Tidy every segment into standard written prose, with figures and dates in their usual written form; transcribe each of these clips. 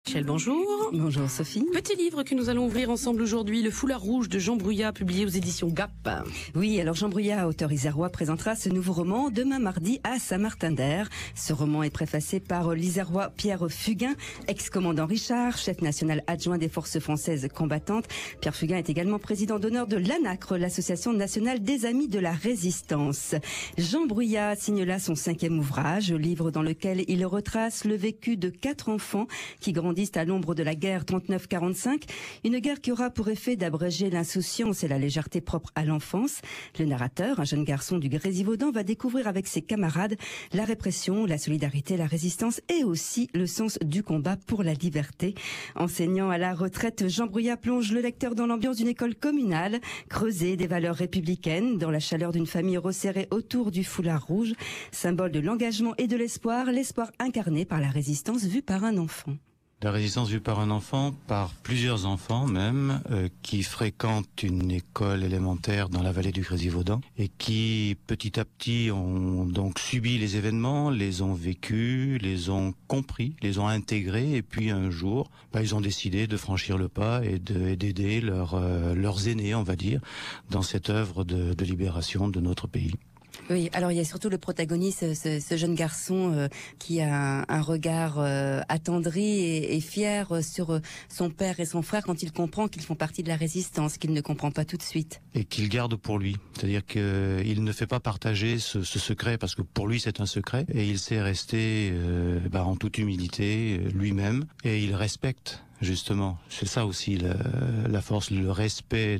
Michel, bonjour. Bonjour Sophie. Petit livre que nous allons ouvrir ensemble aujourd'hui, Le Foulard Rouge de Jean Brouillat, publié aux éditions Gap. Oui, alors Jean Brouillat, auteur isérois, présentera ce nouveau roman demain mardi à Saint-Martin-d'Air. Ce roman est préfacé par l'isérois Pierre Fugain, ex-commandant Richard, chef national adjoint des forces françaises combattantes. Pierre Fugain est également président d'honneur de l'ANACRE, l'Association nationale des amis de la résistance. Jean Brouillat signe là son 5e ouvrage, livre dans lequel il retrace le vécu de 4 enfants qui grandissent à l'ombre de la guerre 39-45, une guerre qui aura pour effet d'abréger l'insouciance et la légèreté propre à l'enfance. Le narrateur, un jeune garçon du Grésivaudan, va découvrir avec ses camarades la répression, la solidarité, la résistance et aussi le sens du combat pour la liberté. Enseignant à la retraite, Jean Brouillat plonge le lecteur dans l'ambiance d'une école communale, creuser des valeurs républicaines, dans la chaleur d'une famille resserrée autour du foulard rouge, symbole de l'engagement et de l'espoir incarné par la résistance vue par un enfant. La résistance vue par un enfant, par plusieurs enfants même, qui fréquentent une école élémentaire dans la vallée du Grésivaudan et qui petit à petit ont donc subi les événements, les ont vécus, les ont compris, les ont intégrés et puis un jour, ils ont décidé de franchir le pas et d'aider leurs aînés, on va dire, dans cette œuvre de libération de notre pays. Oui, alors il y a surtout le protagoniste, ce jeune garçon qui a un regard attendri et fier sur son père et son frère quand il comprend qu'ils font partie de la résistance, qu'il ne comprend pas tout de suite. Et qu'il garde pour lui, c'est-à-dire qu'il ne fait pas partager ce secret parce que pour lui c'est un secret et il sait rester en toute humilité lui-même et il respecte. Justement, c'est ça aussi la force, le respect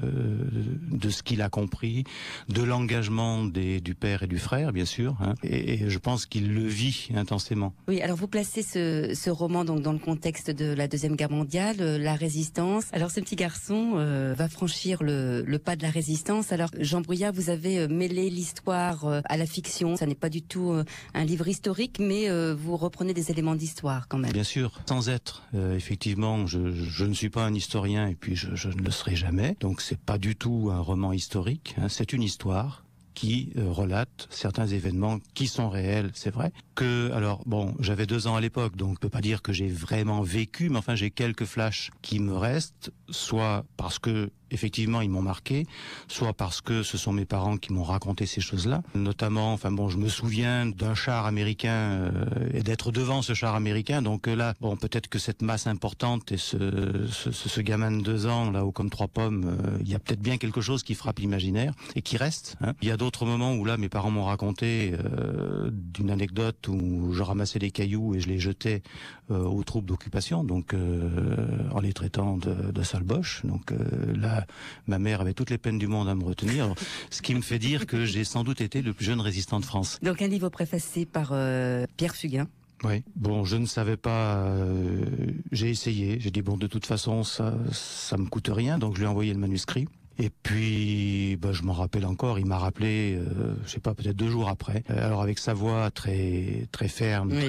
de ce qu'il a compris, de l'engagement du père et du frère, bien sûr, hein, et je pense qu'il le vit intensément. Oui, alors vous placez ce roman donc dans le contexte de la Deuxième Guerre mondiale, la résistance. Alors ce petit garçon va franchir le pas de la résistance. Alors Jean Brouillat, vous avez mêlé l'histoire à la fiction. Ça n'est pas du tout un livre historique, mais vous reprenez des éléments d'histoire quand même. Bien sûr, sans être effectivement. Je ne suis pas un historien et puis je ne le serai jamais. Donc c'est pas du tout un roman historique. Hein, c'est une histoire qui relate certains événements qui sont réels, c'est vrai. J'avais 2 ans à l'époque, donc je peux pas dire que j'ai vraiment vécu, mais enfin j'ai quelques flashs qui me restent, soit parce que effectivement ils m'ont marqué, soit parce que ce sont mes parents qui m'ont raconté ces choses-là. Notamment, je me souviens d'un char américain et d'être devant ce char américain. Donc là, peut-être que cette masse importante et ce gamin de 2 ans là haut comme 3 pommes, il y a peut-être bien quelque chose qui frappe l'imaginaire et qui reste. Hein. Il y a d'autres moments où là mes parents m'ont raconté d'une anecdote où je ramassais des cailloux et je les jetais aux troupes d'occupation, donc en les traitant de sales boches. Donc là, ma mère avait toutes les peines du monde à me retenir, ce qui me fait dire que j'ai sans doute été le plus jeune résistant de France. Donc un livre préfacé par Pierre Fugain. Oui. Je ne savais pas. J'ai essayé. J'ai dit de toute façon ça me coûte rien, donc je lui ai envoyé le manuscrit. Et puis, je m'en rappelle encore. Il m'a rappelé, je sais pas, peut-être 2 jours après. Alors avec sa voix très très ferme, oui.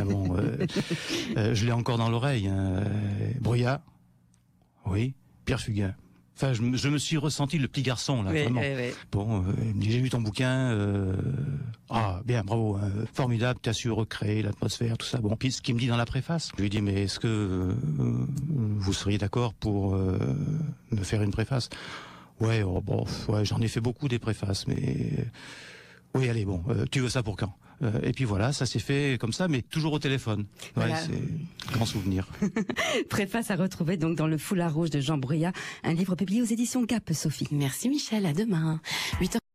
Je l'ai encore dans l'oreille. Hein. Brouillat, oui. Pierre Fugain. Enfin, je me suis ressenti le petit garçon là, vraiment. Oui. Il me dit j'ai lu ton bouquin. Bien, bravo, hein, formidable. T'as su recréer l'atmosphère, tout ça. Puis ce qu'il me dit dans la préface, je lui dis mais est-ce que vous seriez d'accord pour me faire une préface? Ouais, j'en ai fait beaucoup des préfaces, mais oui, allez, tu veux ça pour quand? Et puis voilà, ça s'est fait comme ça, mais toujours au téléphone. Voilà. Ouais, c'est un grand souvenir. Préface à retrouver donc dans Le Foulard Rouge de Jean Brouillat, un livre publié aux éditions Gap, Sophie. Merci Michel, à demain. 8h